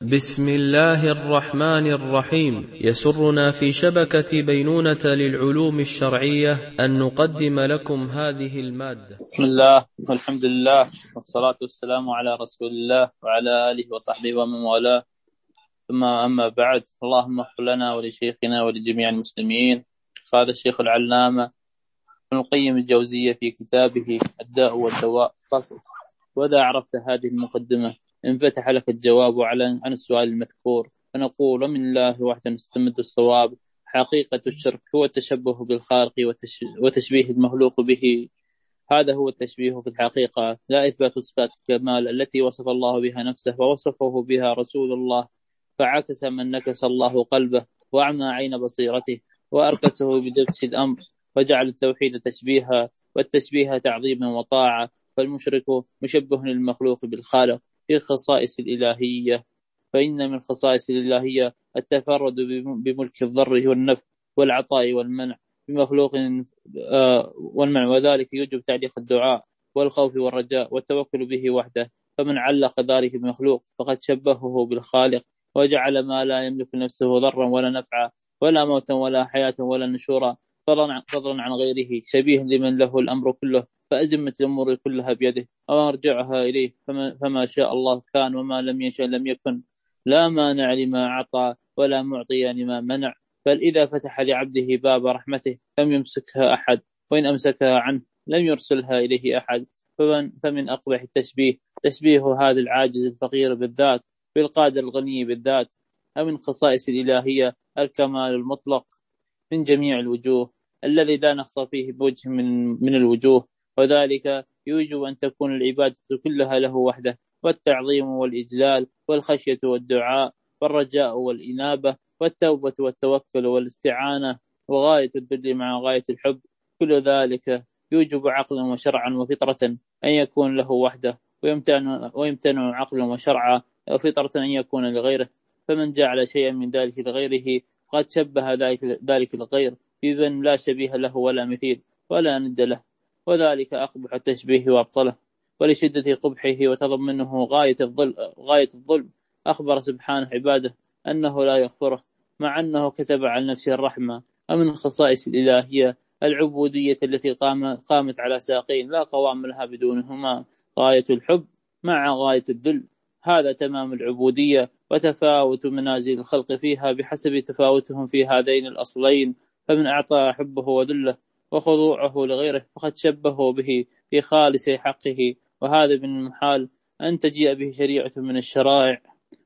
بسم الله الرحمن الرحيم. يسرنا في شبكة بينونة للعلوم الشرعية أن نقدم لكم هذه المادة. بسم الله والحمد لله والصلاة والسلام على رسول الله وعلى آله وصحبه ومن والاه، ثم أما بعد. اللهم اغفر لنا ولشيخنا ولجميع المسلمين. قال الشيخ العلامة ابن القيم الجوزية في كتابه الداء والدواء فصل: وإذا عرفت هذه المقدمة انفتح لك الجواب عن السؤال المذكور، فنقول: ومن الله وحده نستمد الصواب. حقيقة الشرك هو التشبه بالخالق وتشبيه المخلوق به. هذا هو التشبيه في الحقيقة، لا إثبات صفات الكمال التي وصف الله بها نفسه ووصفه بها رسول الله، فعكس من نكس الله قلبه وأعمى عين بصيرته وأركسه بدبس الأمر، وجعل التوحيد تشبيها والتشبيه تعظيما وطاعة. فالمشرك مشبه للمخلوق بالخالق في خصائص الإلهية، فإن من خصائص الإلهية التفرد بملك الضر والنفع والعطاء والمنع بمخلوق والمنع، وذلك يوجب تعليق الدعاء والخوف والرجاء والتوكل به وحده. فمن علق ذلك بمخلوق فقد شبهه بالخالق، وجعل ما لا يملك نفسه ضرا ولا نفعا ولا موتا ولا حياة ولا نشورا فضلا عن غيره شبيه لمن له الأمر كله، فأزمة الأمور كلها بيده ومرجعها إليه. فما شاء الله كان وما لم يشاء لم يكن، لا مانع لما أعطى ولا معطي لما منع. بل إذا فتح لعبده باب رحمته لم يمسكها أحد، وإن أمسكها عنه لم يرسلها إليه أحد. فمن أقبح التشبيه تشبيه هذا العاجز الفقير بالذات بالقادر الغني بالذات. ومن خصائص الإلهية الكمال المطلق من جميع الوجوه الذي لا نقص فيه بوجه من الوجوه، وذلك يوجب أن تكون العبادة كلها له وحده، والتعظيم والإجلال والخشية والدعاء والرجاء والإنابة والتوبة والتوكل والاستعانة وغاية الذل مع غاية الحب، كل ذلك يوجب عقلا وشرعا وفطرة أن يكون له وحده، ويمتنع عقلا وشرعا وفطرة أن يكون لغيره. فمن جعل شيئا من ذلك لغيره قد شبه ذلك الغير بمن لا شبيه له ولا مثيل ولا ند له، وذلك أقبح التشبيه وأبطله. ولشدة قبحه وتضمنه غاية الظلم أخبر سبحانه عباده أنه لا يغفره، مع أنه كتب على نفسه الرحمة. ومن خصائص الإلهية العبودية التي قامت على ساقين لا قوام لها بدونهما، غاية الحب مع غاية الذل. هذا تمام العبودية، وتفاوت منازل الخلق فيها بحسب تفاوتهم في هذين الأصلين. فمن أعطى حبه وذله وخضوعه لغيره فقد شبهه به في خالص حقه، وهذا من المحال أن تجيء به شريعة من الشرائع،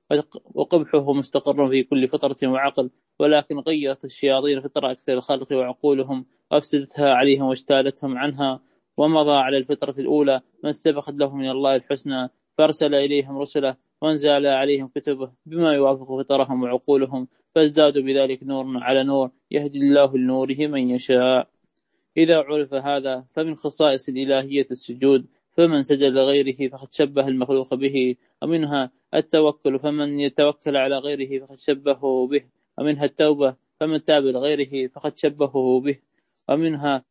وقبحه مستقر في كل فطرة وعقل. ولكن غيرت الشياطين فطر أكثر الخلق وعقولهم وأفسدتها عليهم واجتالتهم عنها، ومضى على الفطرة الأولى من سبقت له من الله الحسنى، فارسل إليهم رسله وانزل عليهم كتبه بما يوافق فطرهم وعقولهم، فازدادوا بذلك نور على نور يهدي الله لنوره من يشاء. إذا عرف هذا فمن خصائص الإلهية السجود، فمن سجد لغيره فقد شبه المخلوق به. ومنها التوكل، فمن يتوكل على غيره فقد شبهه به. ومنها التوبة، فمن تاب لغيره فقد شبهه به. ومنها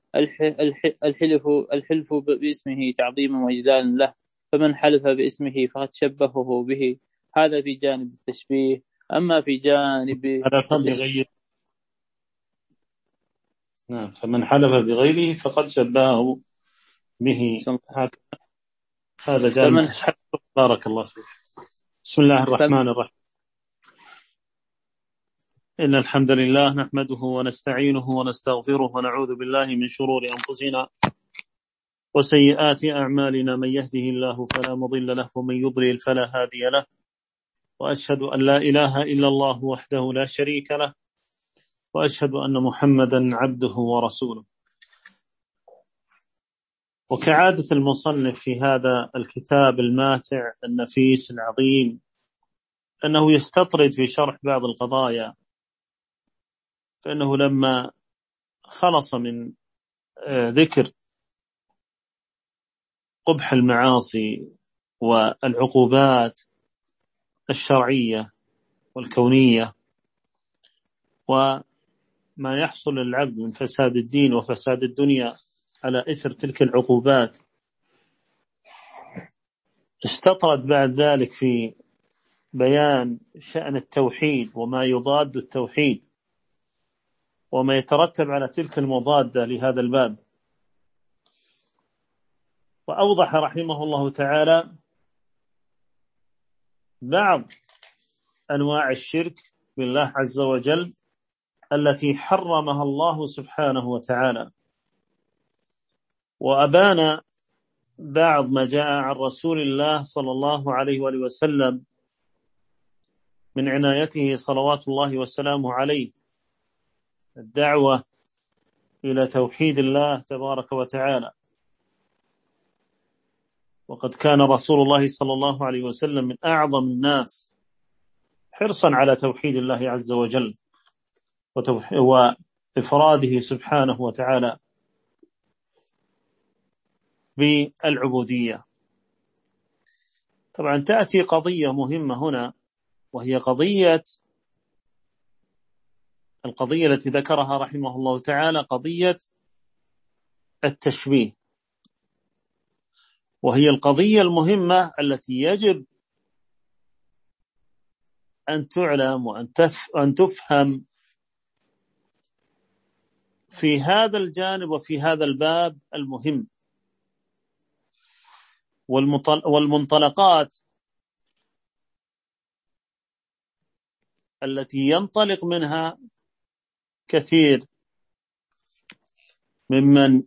الحلف باسمه تعظيما وإجلالا له، فمن حلف باسمه فقد شبهه به. هذا في جانب التشبيه. أما في جانب فمن حلف بغيره فقد شبهه به. هذا جانب التشبيه. بارك الله فيك. بسم الله الرحمن الرحيم. إن الحمد لله نحمده ونستعينه ونستغفره ونعوذ بالله من شرور أنفسنا وسيئات أعمالنا، من يهده الله فلا مضل له ومن يضلل فلا هادي له، وأشهد أن لا إله إلا الله وحده لا شريك له، وأشهد أن محمدا عبده ورسوله. وكعادة المصنف في هذا الكتاب الماتع النفيس العظيم أنه يستطرد في شرح بعض القضايا، فإنه لما خلص من ذكر قبح المعاصي والعقوبات الشرعية والكونية وما يحصل للعبد من فساد الدين وفساد الدنيا على إثر تلك العقوبات، استطرد بعد ذلك في بيان شأن التوحيد وما يضاد التوحيد وما يترتب على تلك المضادة لهذا الباب. وأوضح رحمه الله تعالى بعض أنواع الشرك بالله عز وجل التي حرمها الله سبحانه وتعالى، وأبان بعض ما جاء عن رسول الله صلى الله عليه وآله وسلم من عنايته صلوات الله وسلامه عليه الدعوة إلى توحيد الله تبارك وتعالى. وقد كان رسول الله صلى الله عليه وسلم من أعظم الناس حرصا على توحيد الله عز وجل وإفراده سبحانه وتعالى بالعبودية. طبعا تأتي قضية مهمة هنا، وهي القضية التي ذكرها رحمه الله تعالى، قضية التشبيه، وهي القضية المهمة التي يجب أن تعلم وأن تفهم في هذا الجانب وفي هذا الباب المهم. والمنطلقات التي ينطلق منها كثير ممن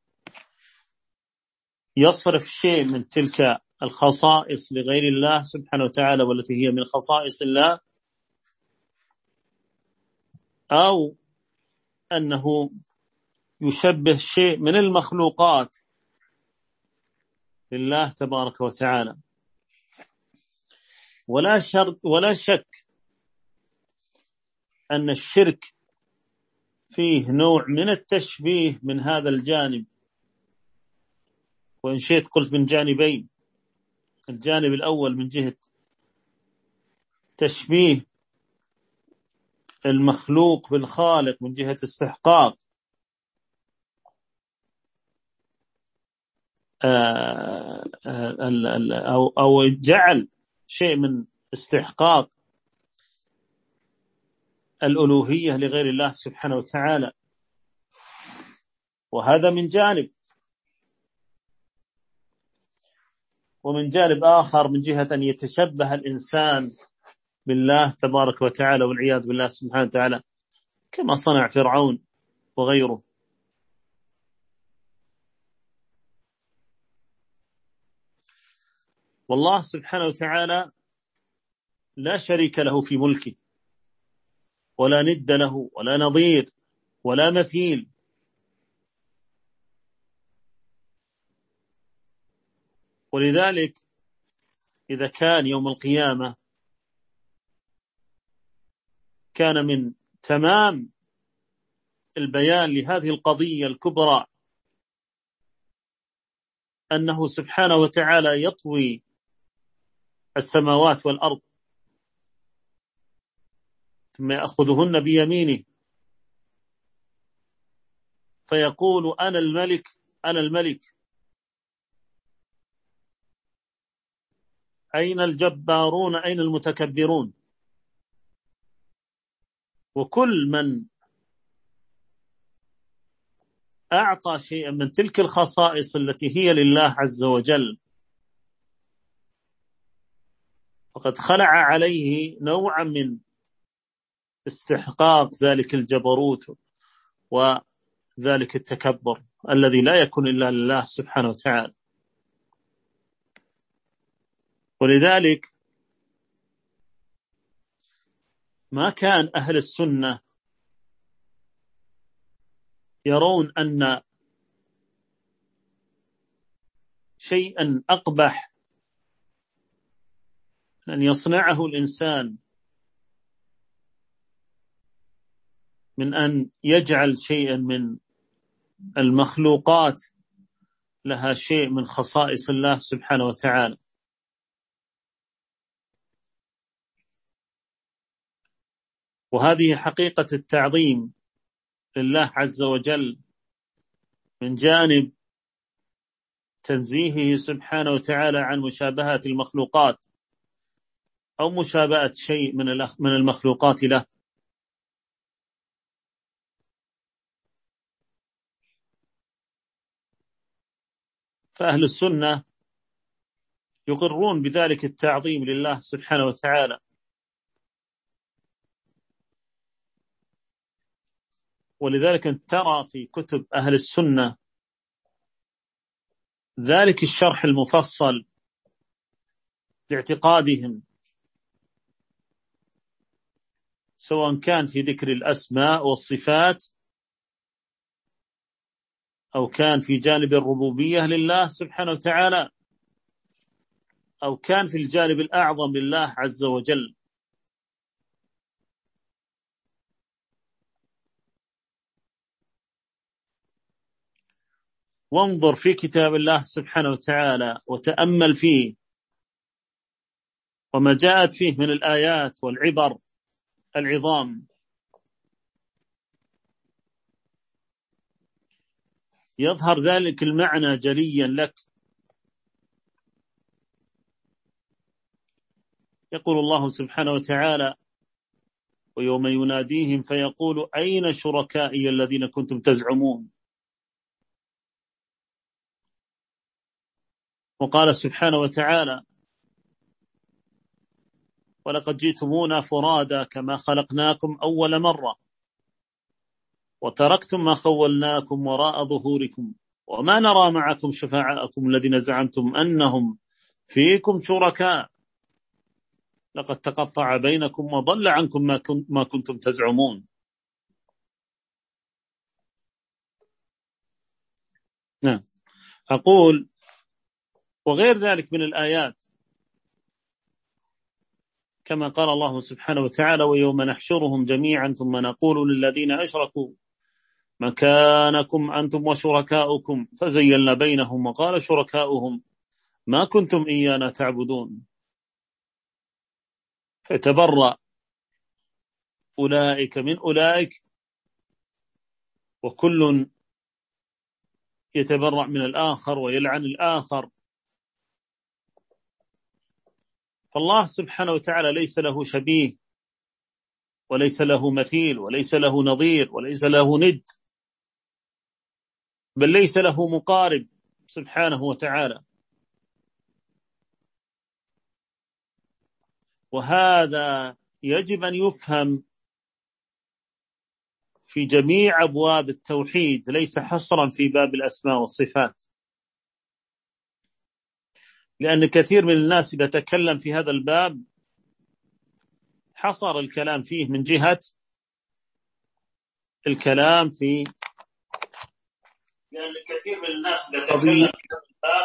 يصرف شيء من تلك الخصائص لغير الله سبحانه وتعالى والتي هي من خصائص الله، أو أنه يشبه شيء من المخلوقات لله تبارك وتعالى. ولا شك أن الشرك فيه نوع من التشبيه من هذا الجانب، وإن شئت قلت من جانبين. الجانب الأول من جهة تشبيه المخلوق بالخالق من جهة استحقاق أو جعل شيء من استحقاق الألوهية لغير الله سبحانه وتعالى، وهذا من جانب. ومن جانب آخر من جهة أن يتشبه الإنسان بالله تبارك وتعالى والعياذ بالله سبحانه وتعالى كما صنع فرعون وغيره. والله سبحانه وتعالى لا شريك له في ملكه، ولا ند له ولا نظير ولا مثيل. ولذلك إذا كان يوم القيامة كان من تمام البيان لهذه القضية الكبرى أنه سبحانه وتعالى يطوي السماوات والأرض ثم يأخذهن بيمينه فيقول أنا الملك أنا الملك، أين الجبارون أين المتكبرون؟ وكل من أعطى شيئا من تلك الخصائص التي هي لله عز وجل فقد خلع عليه نوعا من استحقاق ذلك الجبروت وذلك التكبر الذي لا يكون إلا لله سبحانه وتعالى. ولذلك ما كان أهل السنة يرون أن شيئا أقبح أن يصنعه الإنسان من أن يجعل شيئا من المخلوقات لها شيء من خصائص الله سبحانه وتعالى. وهذه حقيقة التعظيم لله عز وجل من جانب تنزيهه سبحانه وتعالى عن مشابهة المخلوقات أو مشابهة شيء من المخلوقات له. فأهل السنة يقرون بذلك التعظيم لله سبحانه وتعالى، ولذلك ترى في كتب أهل السنة ذلك الشرح المفصل لاعتقادهم، سواء كان في ذكر الأسماء والصفات أو كان في جانب الربوبية لله سبحانه وتعالى، أو كان في الجانب الأعظم لله عز وجل. وانظر في كتاب الله سبحانه وتعالى وتأمل فيه وما جاءت فيه من الآيات والعبر العظام، يظهر ذلك المعنى جليا لك. يقول الله سبحانه وتعالى: ويوم يناديهم فيقول أين شركائي الذين كنتم تزعمون. وقال سبحانه وتعالى: ولقد جئتمونا فرادا كما خلقناكم أول مرة وتركتم ما خولناكم وراء ظهوركم وما نرى معكم شفاعاءكم الذين زعمتم أنهم فيكم شركاء لقد تقطع بينكم وضل عنكم ما كنتم تزعمون. نعم. أقول وغير ذلك من الآيات، كما قال الله سبحانه وتعالى: ويوم نحشرهم جميعا ثم نقول للذين أشركوا مكانكم أنتم وشركاؤكم فزيلنا بينهم وقال شركاؤهم ما كنتم إيانا تعبدون. فتبرأ أولئك من أولئك، وكل يتبرأ من الآخر ويلعن الآخر. فالله سبحانه وتعالى ليس له شبيه وليس له مثيل وليس له نظير وليس له ند، بل ليس له مقارب سبحانه وتعالى. وهذا يجب أن يفهم في جميع أبواب التوحيد، ليس حصرا في باب الأسماء والصفات، لأن كثير من الناس إذا تكلم في هذا الباب حصر الكلام فيه من جهة الكلام في، لأن كثير من الناس إذا تكلم في هذا الباب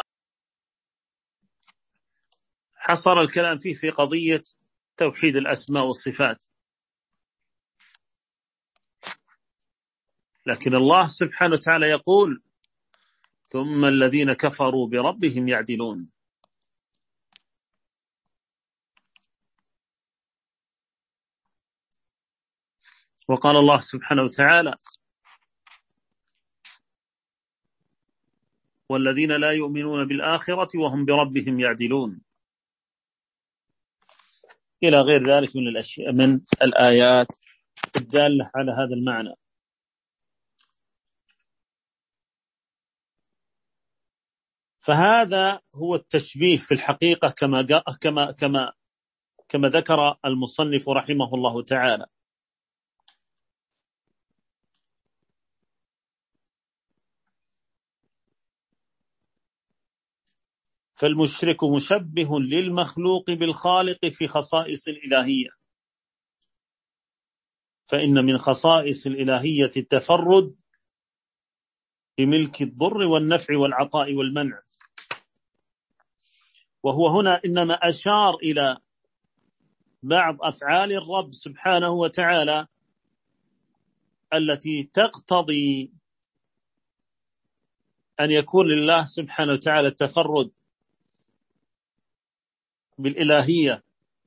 حصر الكلام فيه في قضية توحيد الأسماء والصفات. لكن الله سبحانه وتعالى يقول: ثم الذين كفروا بربهم يعدلون. وقال الله سبحانه وتعالى: والذين لا يؤمنون بالآخرة وهم بربهم يعدلون، إلى غير ذلك من الأشياء من الآيات الدالة على هذا المعنى. فهذا هو التشبيه في الحقيقة كما ذكر المصنف رحمه الله تعالى. فالمشرك مشبه للمخلوق بالخالق في خصائص الإلهية، فإن من خصائص الإلهية التفرد بملك الضر والنفع والعطاء والمنع. وهو هنا إنما أشار إلى بعض أفعال الرب سبحانه وتعالى التي تقتضي أن يكون لله سبحانه وتعالى التفرد بالإلهية،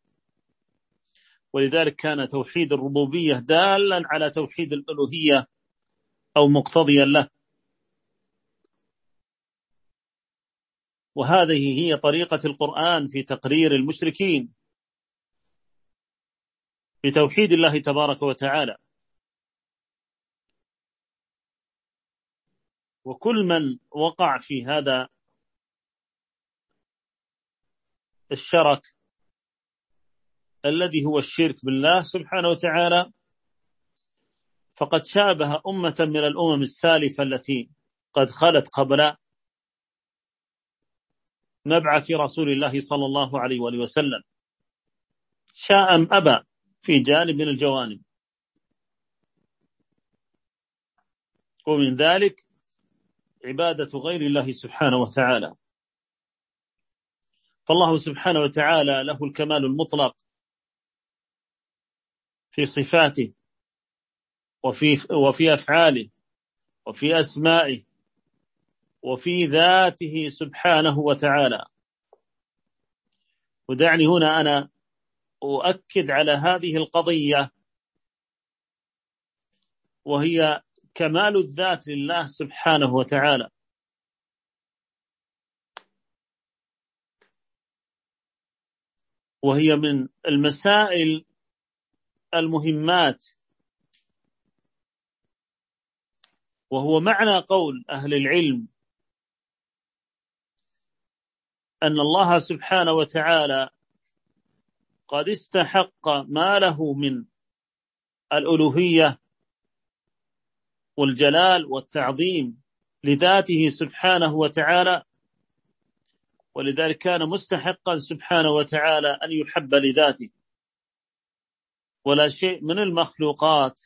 ولذلك كان توحيد الربوبية دالا على توحيد الألوهية أو مقتضيا له. وهذه هي طريقة القرآن في تقرير المشركين، بتوحيد الله تبارك وتعالى. وكل من وقع في هذا الشرك الذي هو الشرك بالله سبحانه وتعالى فقد شابه أمة من الأمم السالفة التي قد خلت قبل مبعث رسول الله صلى الله عليه وآله وسلم، شاء أم أبى في جانب من الجوانب. ومن ذلك عبادة غير الله سبحانه وتعالى. فالله سبحانه وتعالى له الكمال المطلق في صفاته وفي أفعاله وفي أسمائه وفي ذاته سبحانه وتعالى. ودعني هنا أنا أؤكد على هذه القضية، وهي كمال الذات لله سبحانه وتعالى. وهي من المسائل المهمات، وهو معنى قول أهل العلم أن الله سبحانه وتعالى قد استحق ما له من الألوهية والجلال والتعظيم لذاته سبحانه وتعالى، ولذلك كان مستحقا سبحانه وتعالى أن يحب لذاته. ولا شيء من المخلوقات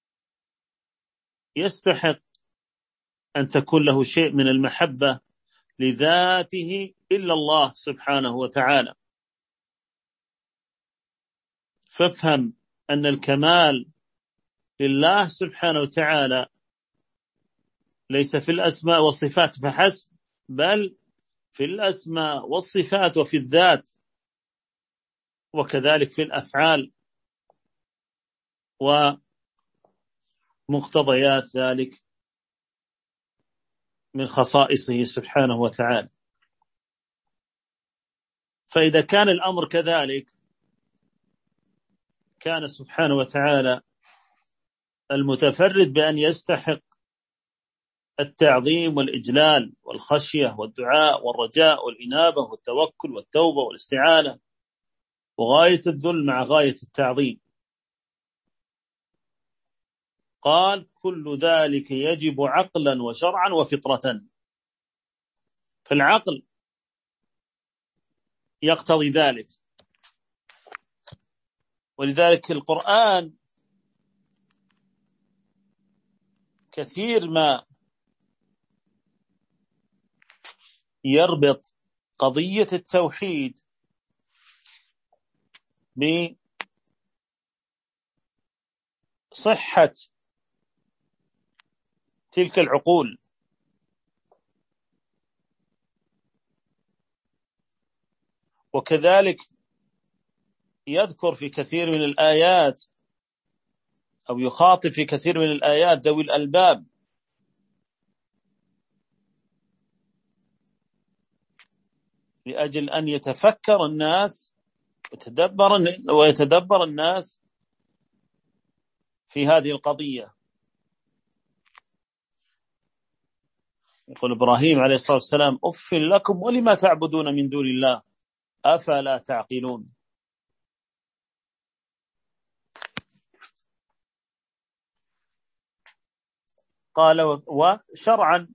يستحق أن تكون له شيء من المحبة لذاته إلا الله سبحانه وتعالى. فافهم أن الكمال لله سبحانه وتعالى ليس في الأسماء والصفات فحسب، بل في الأسماء والصفات وفي الذات، وكذلك في الأفعال ومقتضيات ذلك من خصائصه سبحانه وتعالى. فإذا كان الأمر كذلك كان سبحانه وتعالى المتفرد بأن يستحق التعظيم والإجلال والخشية والدعاء والرجاء والإنابة والتوكل والتوبة والاستعانة، وغاية الذل مع غاية التعظيم. قال كل ذلك يجب عقلا وشرعا وفطرة. فالعقل يقتضي ذلك، ولذلك القرآن كثير ما يربط قضية التوحيد بصحة تلك العقول. وكذلك يذكر في كثير من الآيات أو يخاطب في كثير من الآيات ذوي الألباب، لأجل أن يتفكر الناس ويتدبر الناس في هذه القضية. يقول إبراهيم عليه الصلاة والسلام أف لكم ولما تعبدون من دون الله أفلا تعقلون. قال وشرعا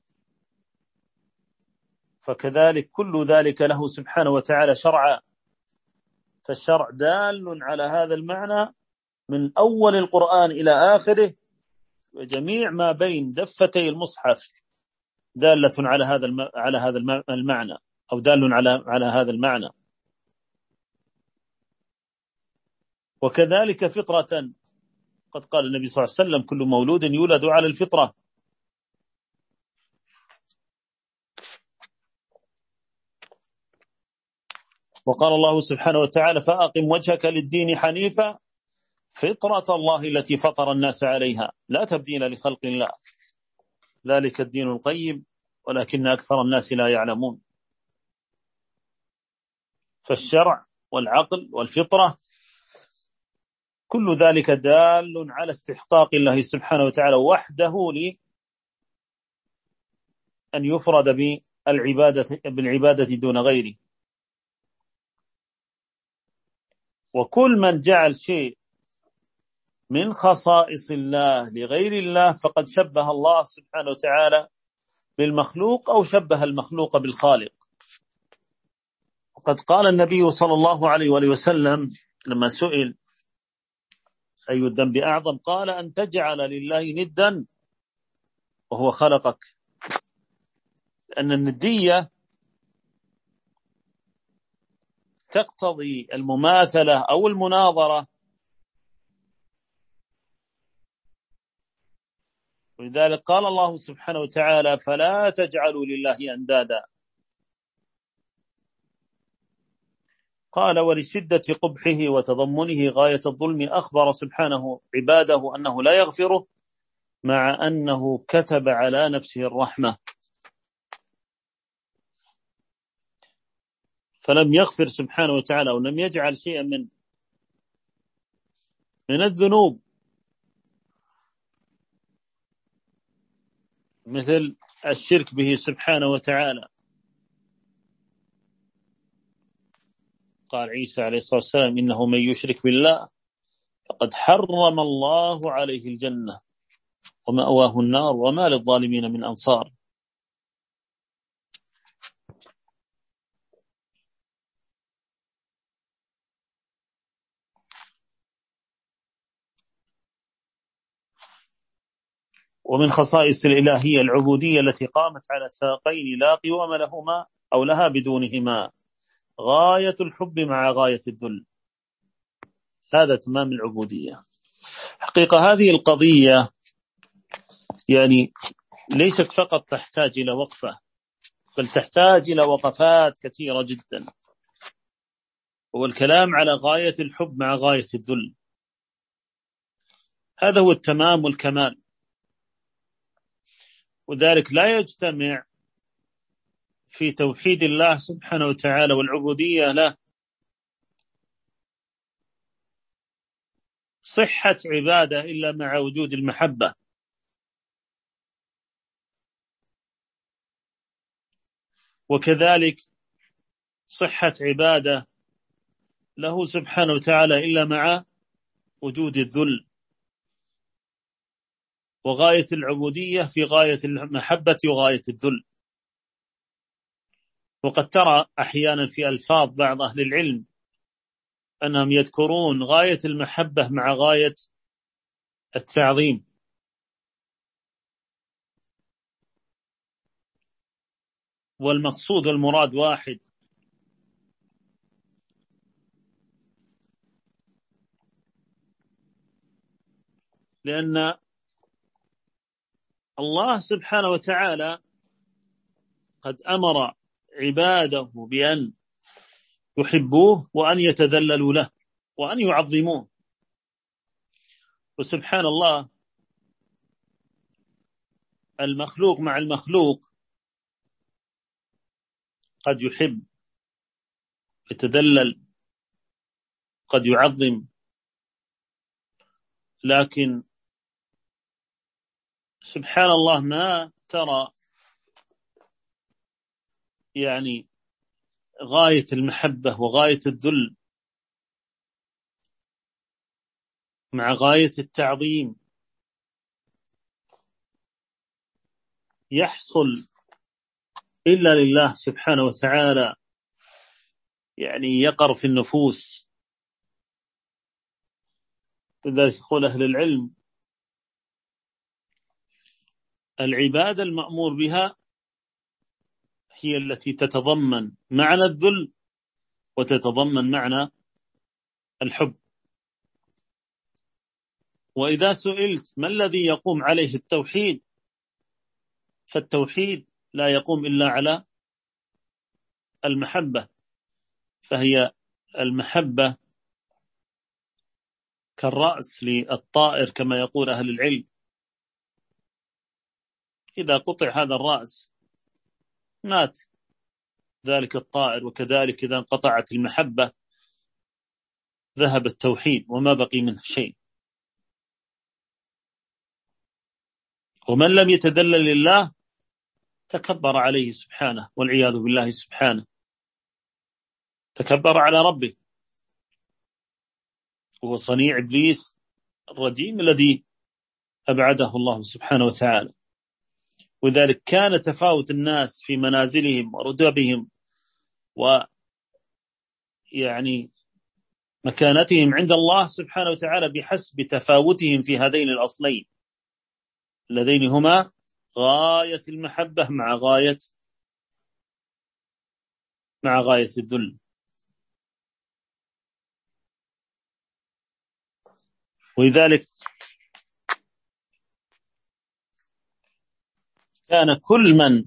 فكذلك كل ذلك له سبحانه وتعالى شرعا، فالشرع دال على هذا المعنى من أول القرآن إلى آخره، وجميع ما بين دفتي المصحف دالة على هذا المعنى، أو دال على هذا المعنى. وكذلك فطرة، قد قال النبي صلى الله عليه وسلم كل مولود يولد على الفطرة. وقال الله سبحانه وتعالى فأقم وجهك للدين حنيفا فطرة الله التي فطر الناس عليها لا تبديل لخلق الله ذلك الدين القيم ولكن أكثر الناس لا يعلمون. فالشرع والعقل والفطرة كل ذلك دال على استحقاق الله سبحانه وتعالى وحده أن يفرد بالعبادة دون غيره. وكل من جعل شيء من خصائص الله لغير الله فقد شبه الله سبحانه وتعالى بالمخلوق أو شبه المخلوق بالخالق. وقد قال النبي صلى الله عليه وآله وسلم لما سئل أي الذنب أعظم قال أن تجعل لله ندا وهو خلقك، لأن الندية تقتضي المماثلة أو المناظرة، ولذلك قال الله سبحانه وتعالى فلا تجعلوا لله أندادا. قال ولشدة قبحه وتضمنه غاية الظلم أخبر سبحانه عباده أنه لا يغفره مع أنه كتب على نفسه الرحمة، فلم يغفر سبحانه وتعالى ولم يجعل شيئا من الذنوب مثل الشرك به سبحانه وتعالى. قال عيسى عليه الصلاة والسلام إنه من يشرك بالله فقد حرم الله عليه الجنة ومأواه النار وما للظالمين من أنصار. ومن خصائص الإلهية العبودية التي قامت على ساقين لا قوام لهما أو لها بدونهما، غاية الحب مع غاية الذل، هذا تمام العبودية. حقيقة هذه القضية يعني ليست فقط تحتاج إلى وقفة، بل تحتاج إلى وقفات كثيرة جدا، والكلام على غاية الحب مع غاية الذل، هذا هو التمام والكمال. وذلك لا يجتمع في توحيد الله سبحانه وتعالى والعبودية له صحة عبادة إلا مع وجود المحبة، وكذلك صحة عبادة له سبحانه وتعالى إلا مع وجود الذل. وغاية العبودية في غاية المحبة وغاية الذل. وقد ترى أحيانا في ألفاظ بعض أهل العلم أنهم يذكرون غاية المحبة مع غاية التعظيم، والمقصود والمراد واحد، لأن الله سبحانه وتعالى قد أمر عباده بأن يحبوه وأن يتذللوا له وأن يعظموه. وسبحان الله المخلوق مع المخلوق قد يحب يتذلل قد يعظم، لكن سبحان الله ما ترى يعني غاية المحبة وغاية الذل مع غاية التعظيم يحصل إلا لله سبحانه وتعالى، يعني يقر في النفوس. لذلك يقول أهل العلم العبادة المأمور بها هي التي تتضمن معنى الذل وتتضمن معنى الحب. وإذا سئلت ما الذي يقوم عليه التوحيد، فالتوحيد لا يقوم إلا على المحبة، فهي المحبة كالرأس للطائر كما يقول أهل العلم، إذا قطع هذا الرأس مات ذلك الطائر، وكذلك إذا انقطعت المحبة ذهب التوحيد وما بقي منه شيء. ومن لم يتدلل لله تكبر عليه سبحانه والعياذ بالله سبحانه، تكبر على ربه، هو صنيع إبليس الرجيم الذي أبعده الله سبحانه وتعالى. وذلك كان تفاوت الناس في منازلهم ورتبهم ويعني مكانتهم عند الله سبحانه وتعالى بحسب تفاوتهم في هذين الأصلين اللذين هما غاية المحبة مع غاية الذل. ولذلك كان كل من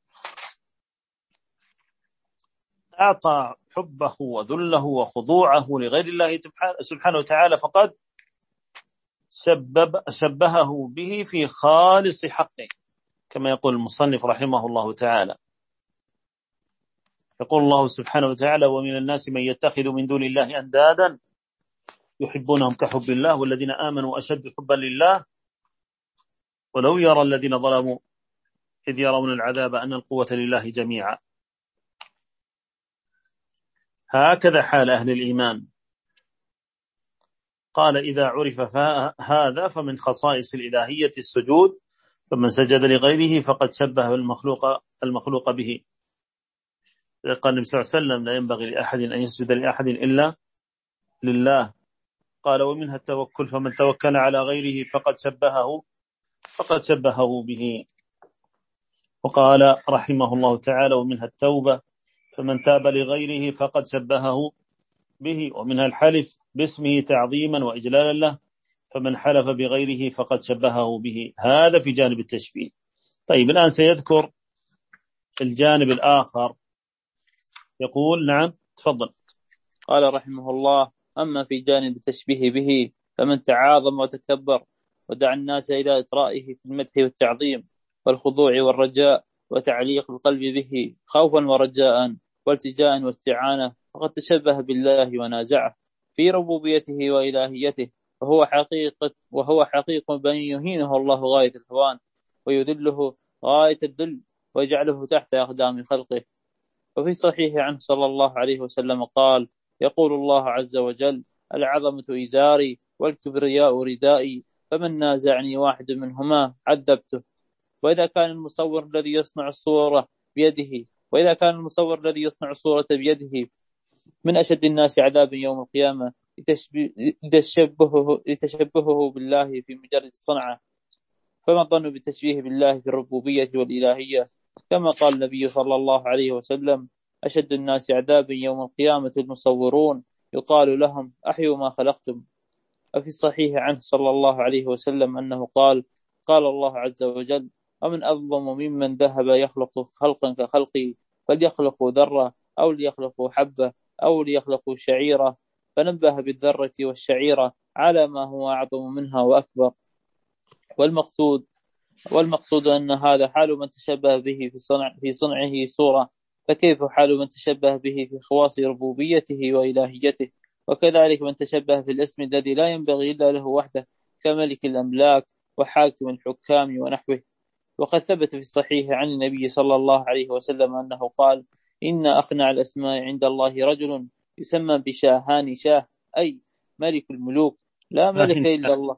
أعطى حبه وذله وخضوعه لغير الله سبحانه وتعالى فقد شبهه به في خالص حقه، كما يقول المصنف رحمه الله تعالى. يقول الله سبحانه وتعالى: ومن الناس من يتخذ من دون الله أندادا يحبونهم كحب الله والذين آمنوا أشد حبا لله ولو يرى الذين ظلموا إذ يرون العذاب أن القوة لله جميعا. هكذا حال أهل الإيمان. قال: إذا عرف هذا فمن خصائص الإلهية السجود، فمن سجد لغيره فقد شبه المخلوق به. قال النبي صلى الله عليه وسلم: لا ينبغي لأحد أن يسجد لأحد إلا لله. قال: ومنها التوكل، فمن توكل على غيره فقد شبهه به. وقال رحمه الله تعالى: ومنها التوبة، فمن تاب لغيره فقد شبهه به. ومنها الحلف باسمه تعظيما وإجلالا له، فمن حلف بغيره فقد شبهه به. هذا في جانب التشبيه. طيب، الآن سيذكر الجانب الآخر. يقول: نعم تفضل. قال رحمه الله: أما في جانب التشبيه به فمن تعاظم وتكبر ودعا الناس إلى إطرائه في المدح والتعظيم والخضوع والرجاء وتعليق القلب به خوفا ورجاء والتجاء واستعانة، فقد تشبه بالله ونازعه في ربوبيته وإلهيته، وهو حقيق بأن يهينه الله غاية الهوان ويذله غاية الذل ويجعله تحت أقدام خلقه. وفي صحيح عنه صلى الله عليه وسلم قال: يقول الله عز وجل: العظمة إزاري والكبرياء ردائي، فمن نازعني واحد منهما عذبته. وإذا كان المصور الذي يصنع الصورة بيده من أشد الناس عذابا يوم القيامة لتشبهه بالله في مجرد الصنعة، فما الظن بالتشبيه بالله في الربوبية والإلهية؟ كما قال النبي صلى الله عليه وسلم: أشد الناس عذابا يوم القيامة المصورون، يقال لهم: أحيوا ما خلقتم. وفي الصحيح عنه صلى الله عليه وسلم أنه قال: قال الله عز وجل: ومن أظلم ممن ذهب يخلق خلقا كخلقي، فليخلقوا ذرة أو ليخلقوا حبة أو ليخلقوا شعيرة، فنبه بالذرة والشعيرة على ما هو أعظم منها وأكبر. والمقصود أن هذا حال من تشبه به في صنعه صورة، فكيف حال من تشبه به في خواص ربوبيته وإلهيته؟ وكذلك من تشبه في الاسم الذي لا ينبغي إلا له وحده كملك الأملاك وحاكم الحكام ونحوه. وقد ثبت في الصحيح عن النبي صلى الله عليه وسلم أنه قال: إن أقنع الأسماء عند الله رجل يسمى بشاهان شاه، أي ملك الملوك، لا ملك إلا الله.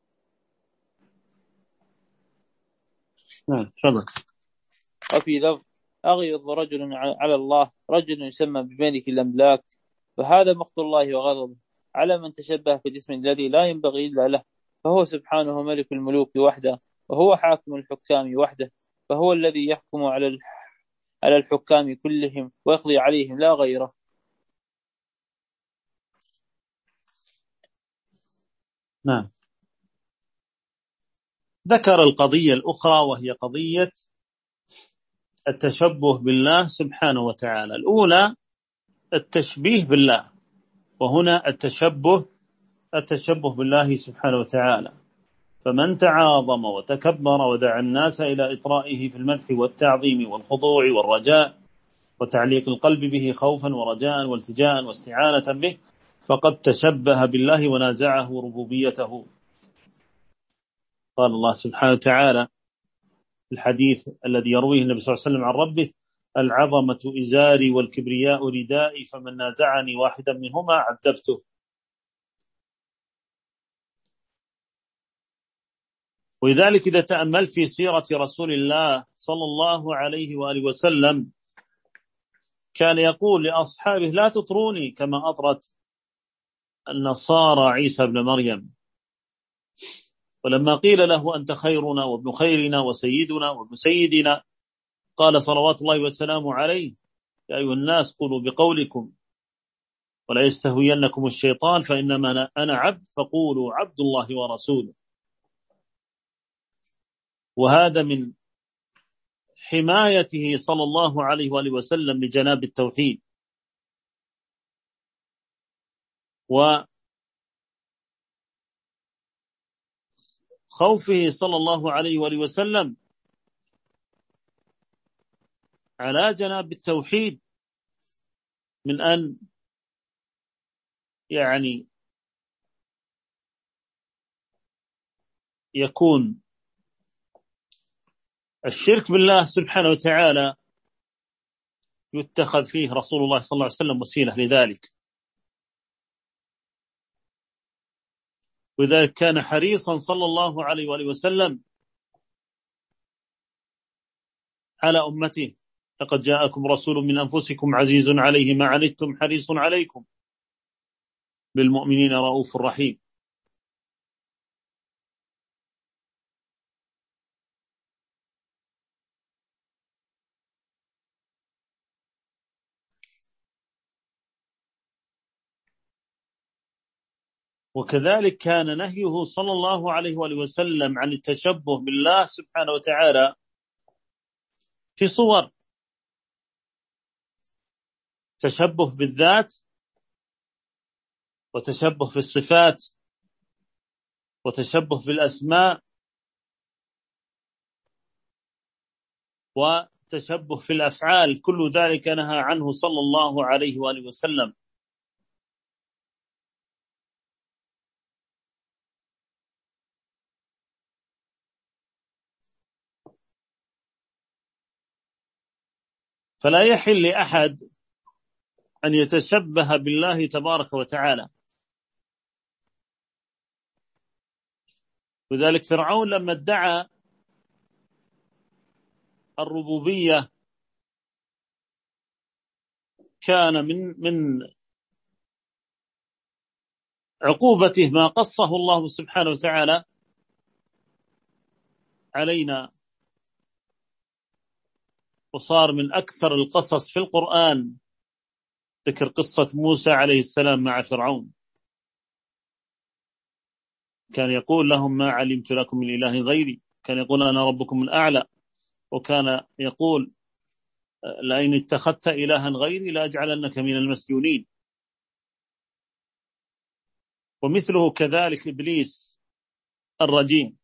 وفي لفظ: أغيظ رجل على الله رجل يسمى بملك الأملاك. فهذا مقت الله وغضبه على من تشبه في الاسم الذي لا ينبغي إلا له، فهو سبحانه ملك الملوك وحده، وهو حاكم الحكام وحده، فهو الذي يحكم على الحكام كلهم ويقضي عليهم لا غيره. نعم. ذكر القضية الأخرى وهي قضية التشبه بالله سبحانه وتعالى. الأولى التشبيه بالله، وهنا التشبه بالله سبحانه وتعالى. فمن تعاظم وتكبر ودعا الناس إلى إطرائه في المدح والتعظيم والخضوع والرجاء وتعليق القلب به خوفا ورجاء والتجاء واستعانة به، فقد تشبه بالله ونازعه ربوبيته. قال الله سبحانه وتعالى الحديث الذي يرويه النبي صلى الله عليه وسلم عن ربه: العظمة إزاري والكبرياء ردائي، فمن نازعني واحدا منهما عذبته. ولذلك إذا تأمل في سيرة رسول الله صلى الله عليه وآله وسلم كان يقول لأصحابه: لا تطروني كما أطرت النصارى عيسى بن مريم. ولما قيل له: أنت خيرنا وابن خيرنا وسيدنا وابن سيدنا، قال صلوات الله وسلامه عليه: يا أيها الناس قولوا بقولكم ولا يستهوينكم الشيطان فإنما أنا عبد فقولوا عبد الله ورسوله. وهذا من حمايته صلى الله عليه وآله وسلم لجناب التوحيد، وخوفه صلى الله عليه وآله وسلم على جناب التوحيد من أن يكون الشرك بالله سبحانه وتعالى يتخذ فيه رسول الله صلى الله عليه وسلم وسيلة لذلك. وذلك كان حريصا صلى الله عليه وآله وسلم على أمته: لقد جاءكم رسول من أنفسكم عزيز عليه ما عنتم حريص عليكم بالمؤمنين رؤوف رحيم. وكذلك كان نهيه صلى الله عليه وآله وسلم عن التشبه بالله سبحانه وتعالى في صور: تشبه بالذات، وتشبه في الصفات، وتشبه في الأسماء، وتشبه في الأفعال. كل ذلك نهى عنه صلى الله عليه وآله وسلم. فلا يحل لأحد أن يتشبه بالله تبارك وتعالى. وذلك فرعون لما ادعى الربوبية كان من عقوبته ما قصه الله سبحانه وتعالى علينا، وصار من أكثر القصص في القرآن ذكر قصة موسى عليه السلام مع فرعون. كان يقول لهم: ما علمت لكم من إله غيري. كان يقول: أنا ربكم الأعلى. وكان يقول: لئن اتخذت إلها غيري لأجعلنك من المسجونين. ومثله كذلك إبليس الرجيم.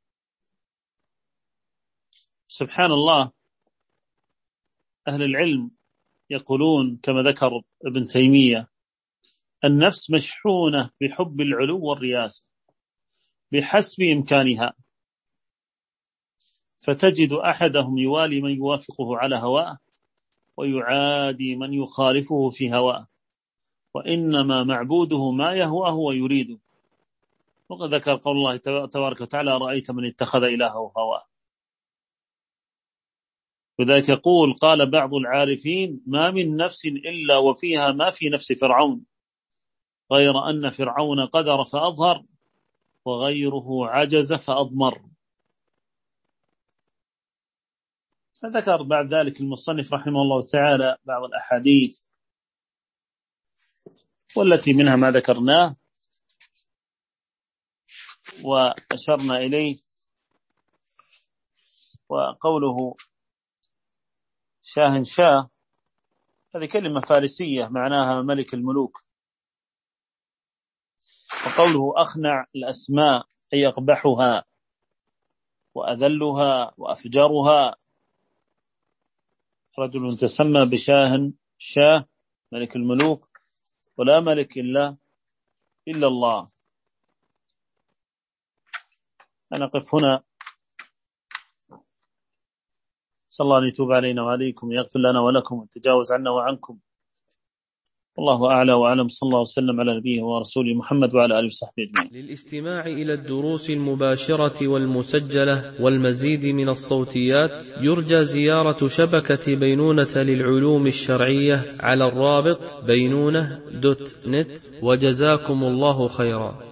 سبحان الله، أهل العلم يقولون كما ذكر ابن تيمية: النفس مشحونة بحب العلو والرياسة بحسب إمكانها، فتجد أحدهم يوالي من يوافقه على هواه ويعادي من يخالفه في هواه، وإنما معبوده ما يهواه ويريده. وقد ذكر قول الله تبارك وتعالى: رأيت من اتخذ إلهه هواه. وذلك يقول: قال بعض العارفين: ما من نفس إلا وفيها ما في نفس فرعون، غير أن فرعون قدر فأظهر وغيره عجز فأضمر. فذكر بعد ذلك المصنف رحمه الله تعالى بعض الأحاديث، والتي منها ما ذكرناه وأشرنا إليه. وقوله شاهنشاه هذه كلمة فارسية معناها ملك الملوك. وقوله أخنع الأسماء أي أقبحها وأذلها وأفجرها. رجل تسمى بشاهنشاه ملك الملوك، ولا ملك إلا إلا الله. نقف هنا، صلى الله أن يتوب علينا وعليكم، يغفر لنا ولكم ويتجاوز عنا وعنكم. الله أعلى وأعلم. صلى الله وسلم على نبيه ورسوله محمد وعلى آله وصحبه أجمعين. للاستماع إلى الدروس المباشرة والمسجلة والمزيد من الصوتيات يرجى زيارة شبكة بينونة للعلوم الشرعية على الرابط بينونة.net. وجزاكم الله خيرا.